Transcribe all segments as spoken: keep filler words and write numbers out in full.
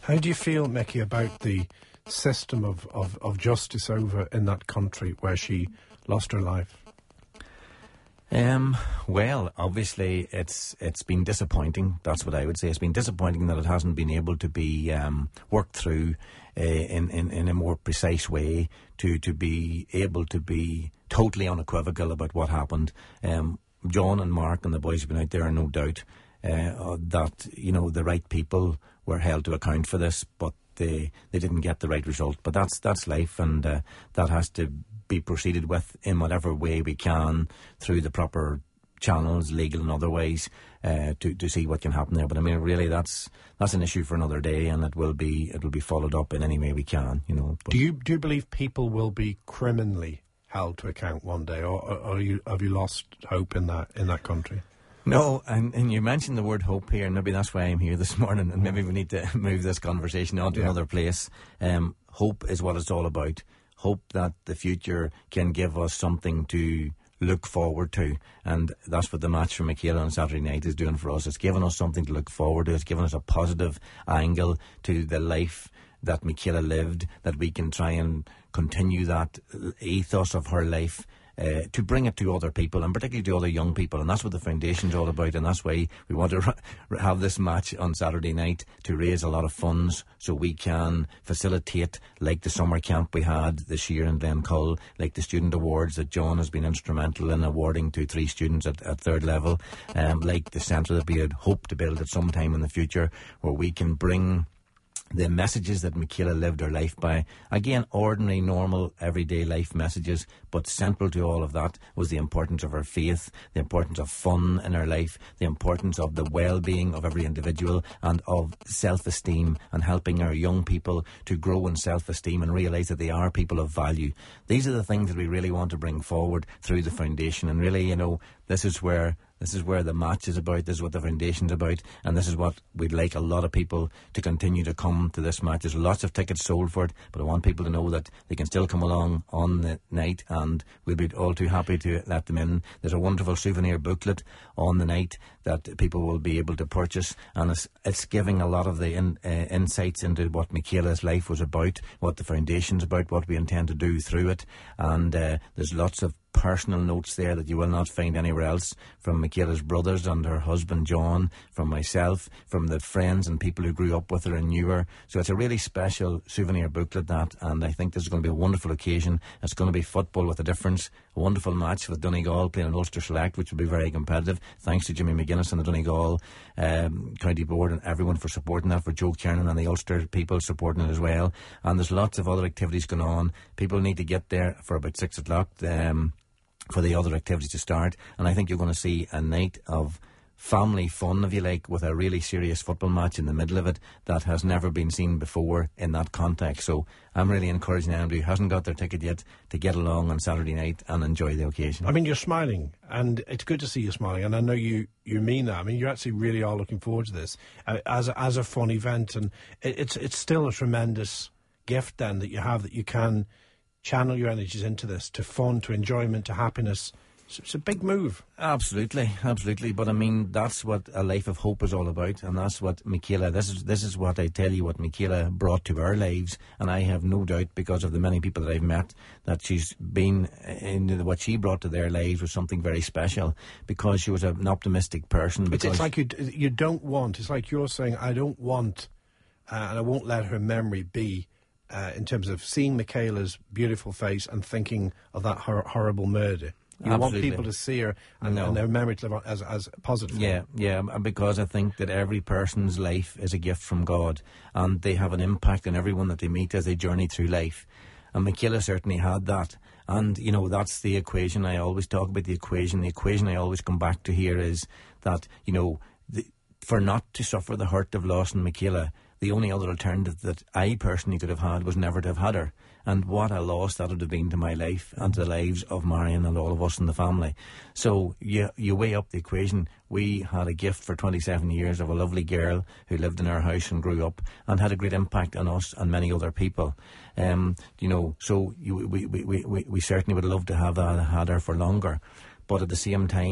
How do you feel, Mickey, about the system of, of, of justice over in that country where she lost her life? Um, well, obviously, it's it's been disappointing. That's what I would say. It's been disappointing that it hasn't been able to be um, worked through uh, in, in in a more precise way to to be able to be totally unequivocal about what happened. Um, John and Mark and the boys have been out there, no doubt uh, that you know the right people were held to account for this, but they they didn't get the right result. But that's that's life, and uh, that has to be proceeded with in whatever way we can through the proper channels, legal and otherwise, uh, to to see what can happen there. But I mean, really, that's that's an issue for another day, and it will be it will be followed up in any way we can. You know. But do you do you believe people will be criminally held to account one day, or, or, or you, have you lost hope in that in that country? No, and, and you mentioned the word hope here, and maybe that's why I'm here this morning, and maybe we need to move this conversation on to yeah. another place. Um, hope is what it's all about. Hope that the future can give us something to look forward to, and that's what the match for Michaela on Saturday night is doing for us. It's giving us something to look forward to. It's giving us a positive angle to the life that Michaela lived, that we can try and continue that ethos of her life, Uh, to bring it to other people, and particularly to other young people. And that's what the foundation's all about, and that's why we want to ra- have this match on Saturday night, to raise a lot of funds so we can facilitate, like the summer camp we had this year in Glencull, like the student awards that John has been instrumental in awarding to three students at, at third level, um, like the centre that we had hoped to build at some time in the future, where we can bring the messages that Michaela lived her life by. Again, ordinary, normal, everyday life messages, but central to all of that was the importance of her faith, the importance of fun in her life, the importance of the well-being of every individual, and of self-esteem, and helping our young people to grow in self-esteem and realise that they are people of value. These are the things that we really want to bring forward through the foundation, and really, you know, this is where This is where the match is about, this is what the foundation's about, and this is what we'd like a lot of people to continue to come to this match. There's lots of tickets sold for it, but I want people to know that they can still come along on the night, and we'll be all too happy to let them in. There's a wonderful souvenir booklet on the night that people will be able to purchase, and it's, it's giving a lot of the in, uh, insights into what Michaela's life was about, what the foundation's about, what we intend to do through it, and uh, there's lots of personal notes there that you will not find anywhere else, from Michaela's brothers and her husband John, from myself, from the friends and people who grew up with her and knew her. So it's a really special souvenir booklet, that, and I think this is going to be a wonderful occasion. It's going to be football with a difference, a wonderful match with Donegal playing an Ulster Select, which will be very competitive. Thanks to Jimmy McGuinness and the Donegal um, County Board and everyone for supporting that, for Joe Kiernan and the Ulster people supporting it as well. And there's lots of other activities going on. People need to get there for about six o'clock. Um, for the other activities to start, and I think you're going to see a night of family fun, if you like, with a really serious football match in the middle of it that has never been seen before in that context. So I'm really encouraging anybody who hasn't got their ticket yet to get along on Saturday night and enjoy the occasion. I mean, you're smiling, and it's good to see you smiling, and I know you, you mean that. I mean, you actually really are looking forward to this uh, as, a, as a fun event, and it, it's, it's still a tremendous gift then that you have, that you can channel your energies into this, to fun, to enjoyment, to happiness. It's, it's a big move. Absolutely, absolutely. But I mean, that's what a life of hope is all about, and that's what Michaela, this is this is what I tell you, what Michaela brought to our lives, and I have no doubt, because of the many people that I've met, that she's been, in what she brought to their lives was something very special, because she was an optimistic person. It's, it's like you you don't want, it's like you're saying, I don't want, uh, and I won't let her memory be, Uh, in terms of seeing Michaela's beautiful face and thinking of that hor- horrible murder. You Absolutely. want people to see her and, no. and their memory to live on as, as positive. Yeah, yeah, because I think that every person's life is a gift from God, and they have an impact on everyone that they meet as they journey through life. And Michaela certainly had that. And, you know, that's the equation. I always talk about the equation. The equation I always come back to here is that, you know, the, for not to suffer the hurt of loss in Michaela, the only other alternative that I personally could have had was never to have had her. And what a loss that would have been to my life and to the lives of Marion and all of us in the family. So you, you weigh up the equation. We had a gift for twenty-seven years of a lovely girl who lived in our house and grew up and had a great impact on us and many other people. Um, you know, so you, we, we, we, we, we certainly would love to have uh, had her for longer. But at the same time,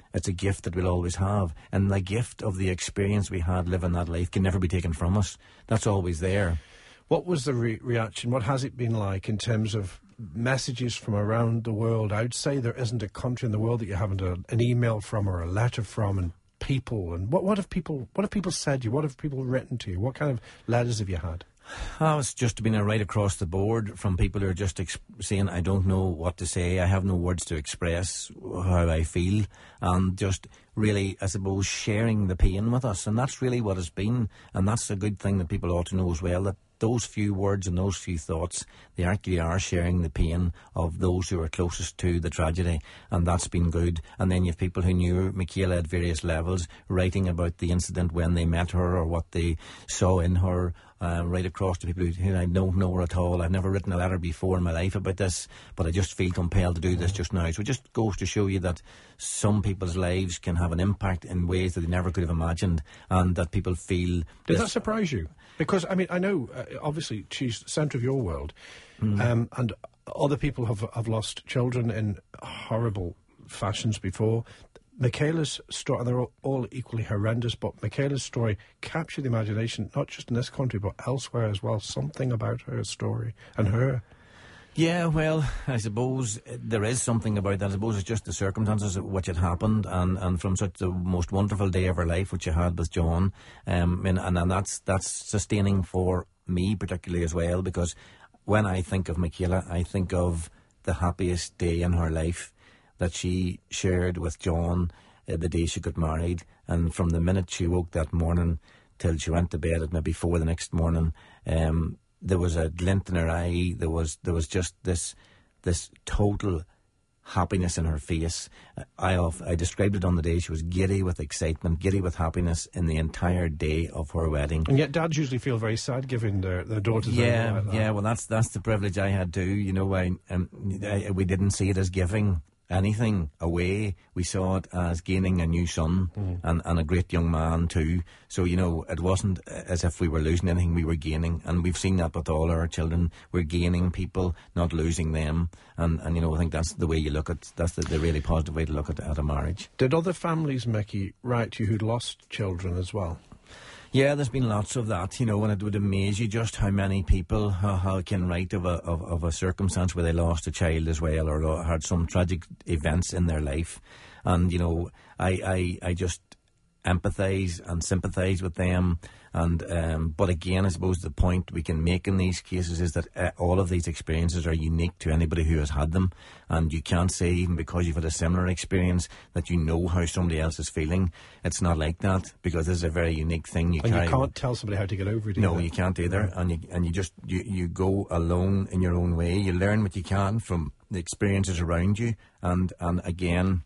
It's a gift that we'll always have. And the gift of the experience we had living that life can never be taken from us. That's always there. What was the re- reaction? What has it been like in terms of messages from around the world? I would say there isn't a country in the world that you haven't a, an email from or a letter from, and people. And what, what have people what have people said to you? What have people written to you? What kind of letters have you had? Oh, it's just been a right across the board from people who are just ex- saying, I don't know what to say, I have no words to express how I feel, and just really, I suppose, sharing the pain with us. And that's really what it's been, and that's a good thing that people ought to know as well, that those few words and those few thoughts, they actually are sharing the pain of those who are closest to the tragedy, and that's been good. And then you have people who knew Michaela at various levels writing about the incident when they met her or what they saw in her, uh, right across to people who, who I don't know her at all. I've never written a letter before in my life about this, but I just feel compelled to do this just now. So it just goes to show you that some people's lives can have an impact in ways that they never could have imagined, and that people feel... Did that surprise you? Because, I mean, I know, uh, obviously, she's the centre of your world, mm. um, and other people have have lost children in horrible fashions before. Michaela's story, and they're all, all equally horrendous, but Michaela's story captured the imagination, not just in this country, but elsewhere as well. Something about her story and her. Yeah, well, I suppose there is something about that. I suppose it's just the circumstances of which had happened, and, and from such the most wonderful day of her life, which she had with John, um, and, and, and that's that's sustaining for me particularly as well, because when I think of Michaela, I think of the happiest day in her life that she shared with John uh, the day she got married, and from the minute she woke that morning till she went to bed at maybe four the next morning, um, there was a glint in her eye. There was there was just this this total happiness in her face. I I described it on the day. She was giddy with excitement, giddy with happiness in the entire day of her wedding. And yet, dads usually feel very sad giving their, their daughters. Yeah, like that. yeah. Well, that's that's the privilege I had too. You know, I, um, I we didn't see it as giving anything away. We saw it as gaining a new son, mm. and, and a great young man too. So, you know, it wasn't as if we were losing anything, we were gaining. And we've seen that with all our children. We're gaining people, not losing them. And, and you know, I think that's the way you look at, that's the, the really positive way to look at, at a marriage. Did other families, Mickey, write to you who'd lost children as well? Yeah, there's been lots of that, you know, and it would amaze you just how many people how, how can write of a of, of a circumstance where they lost a child as well, or lo- had some tragic events in their life. And, you know, I, I, I just empathise and sympathise with them. And um, but again, I suppose the point we can make in these cases is that uh, all of these experiences are unique to anybody who has had them, and you can't say even because you've had a similar experience that you know how somebody else is feeling. It's not like that, because this is a very unique thing. You and carry you can't tell somebody how to get over it either. No, you can't either, yeah. and you and you just you, you go alone in your own way. You learn what you can from the experiences around you, and and again,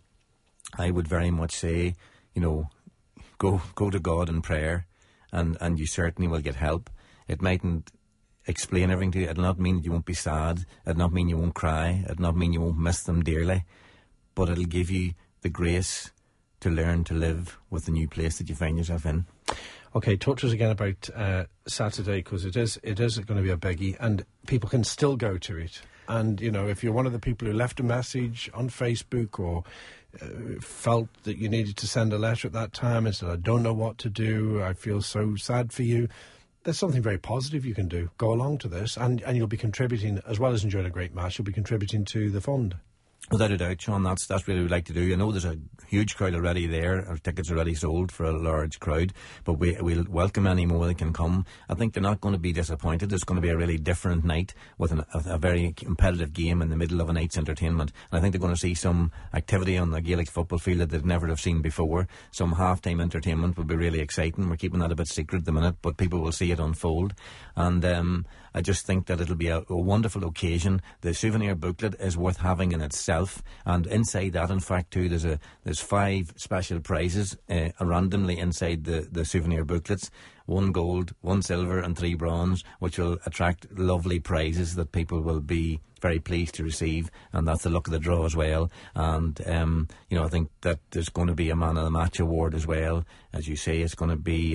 I would very much say, you know, go go to God in prayer. And, and you certainly will get help. It mightn't explain everything to you. It'll not mean that you won't be sad. It'll not mean you won't cry. It'll not mean you won't miss them dearly. But it'll give you the grace to learn to live with the new place that you find yourself in. Okay, talk to us again about uh, Saturday, because it is it is going to be a biggie, and people can still go to it. And, you know, if you're one of the people who left a message on Facebook or uh, felt that you needed to send a letter at that time and said, I don't know what to do, I feel so sad for you, there's something very positive you can do. Go along to this, and, and you'll be contributing, as well as enjoying a great match, you'll be contributing to the fund. Without a doubt, Sean, that's that's really what we'd like to do. I know there's a huge crowd already there. Our tickets are already sold for a large crowd, but we, we'll welcome any more that can come. I think they're not going to be disappointed. It's going to be a really different night with an, a, a very competitive game in the middle of a night's entertainment. And I think they're going to see some activity on the Gaelic football field that they'd never have seen before. Some half-time entertainment will be really exciting. We're keeping that a bit secret at the minute, but people will see it unfold. And um, I just think that it'll be a, a wonderful occasion. The souvenir booklet is worth having in itself, and inside that, in fact, too, there's a there's five special prizes uh, randomly inside the, the souvenir booklets. One gold, one silver and three bronze, which will attract lovely prizes that people will be very pleased to receive, and that's the luck of the draw as well. And um, you know, I think that there's going to be a Man of the Match award as well. As you say, it's going to be uh,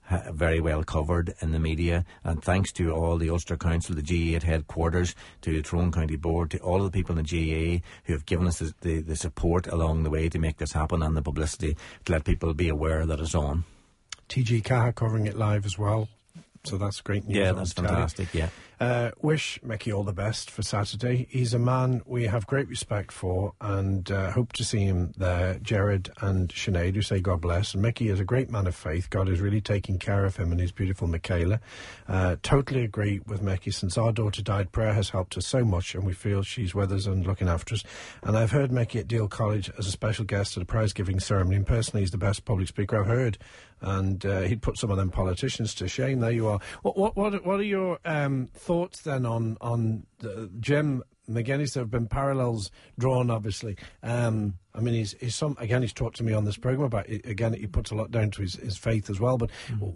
ha- very well covered in the media, and thanks to all the Ulster Council, the G A A headquarters, to the Tyrone County Board, to all of the people in the G A A who have given us the, the, the support along the way to make this happen, and the publicity to let people be aware that it's on. T G Caha covering it live as well, so that's great news. Yeah, that's fantastic, yeah. Uh, wish Mickey all the best for Saturday. He's a man we have great respect for, and uh, hope to see him there. Jared and Sinead, who say God bless. And Mickey is a great man of faith. God is really taking care of him and his beautiful Michaela. Uh, totally agree with Mickey. Since our daughter died, prayer has helped us so much, and we feel she's with us and looking after us. And I've heard Mickey at Deal College as a special guest at a prize-giving ceremony, and personally he's the best public speaker I've heard. And uh, he'd put some of them politicians to shame. There you are. What what what, what are your um, thoughts then on on uh, Jim McGuinness? There have been parallels drawn, obviously. Um, I mean, he's, he's some again. He's talked to me on this program about it, again. He puts a lot down to his, his faith as well. But mm.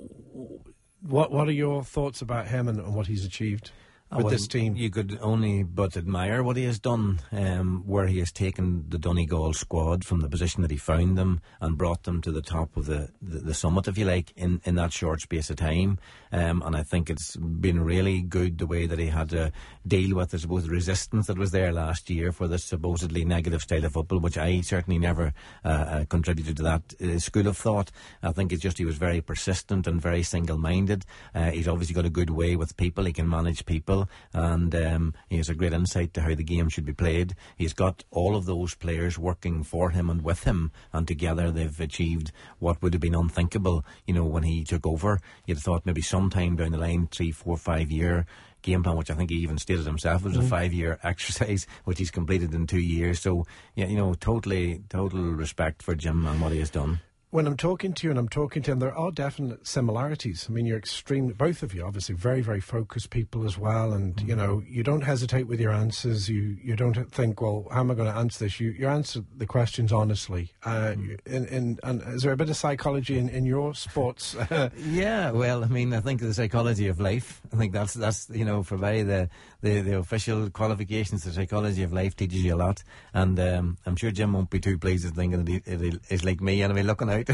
what what are your thoughts about him and, and what he's achieved with well, this team? You could only but admire what he has done, um, where he has taken the Donegal squad from the position that he found them and brought them to the top of the, the, the summit, if you like, in, in that short space of time. Um, and I think it's been really good the way that he had to deal with, I suppose, the resistance that was there last year for this supposedly negative style of football, which I certainly never uh, uh, contributed to that uh, school of thought. I think it's just he was very persistent and very single-minded. Uh, he's obviously got a good way with people. He can manage people. And um, he has a great insight to how the game should be played. He's got all of those players working for him and with him, and together they've achieved what would have been unthinkable, you know, when he took over. You'd have thought maybe sometime down the line, three, four, five year game plan, which I think he even stated himself was mm. a five-year exercise, which he's completed in two years. So, yeah, you know, totally, total respect for Jim and what he has done. When I'm talking to you and I'm talking to him, there are definite similarities. I mean, you're extremely, both of you, obviously, very, very focused people as well. And, mm-hmm. you know, you don't hesitate with your answers. You you don't think, well, how am I going to answer this? You you answer the questions honestly. Uh, mm-hmm. in, in, and is there a bit of psychology in, in your sports? Yeah, well, I mean, I think the psychology of life. I think that's, that's you know, for me, the, the, the official qualifications, the psychology of life teaches you a lot. And um, I'm sure Jim won't be too pleased at thinking that he, he is like me anyway, looking out.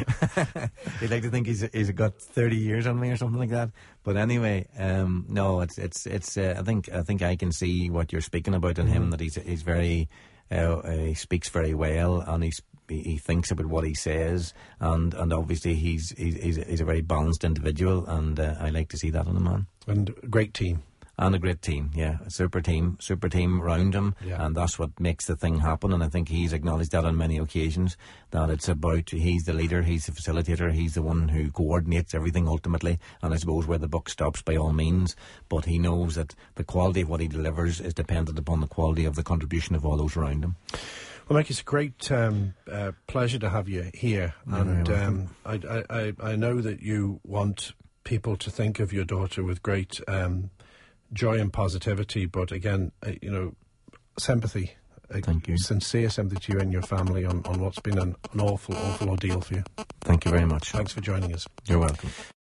He'd like to think he's he's got thirty years on me or something like that. But anyway, um, no, it's it's it's. Uh, I think I think I can see what you're speaking about in mm-hmm. him. That he's he's very uh, uh, he speaks very well, and he's he thinks about what he says, and, and obviously he's he's he's a very balanced individual, and uh, I like to see that in a man. And a great team. And a great team, yeah. A super team, super team around him. Yeah. And that's what makes the thing happen. And I think he's acknowledged that on many occasions, that it's about, he's the leader, he's the facilitator, he's the one who coordinates everything ultimately. And I suppose where the buck stops by all means. But he knows that the quality of what he delivers is dependent upon the quality of the contribution of all those around him. Well, Mike, it's a great um, uh, pleasure to have you here. You're and um, I, I, I know that you want people to think of your daughter with great Um, joy and positivity, but again, uh, you know, sympathy. Uh, Thank you. Sincere sympathy to you and your family on, on what's been an, an awful, awful ordeal for you. Thank you very much. Thanks for joining us. You're welcome.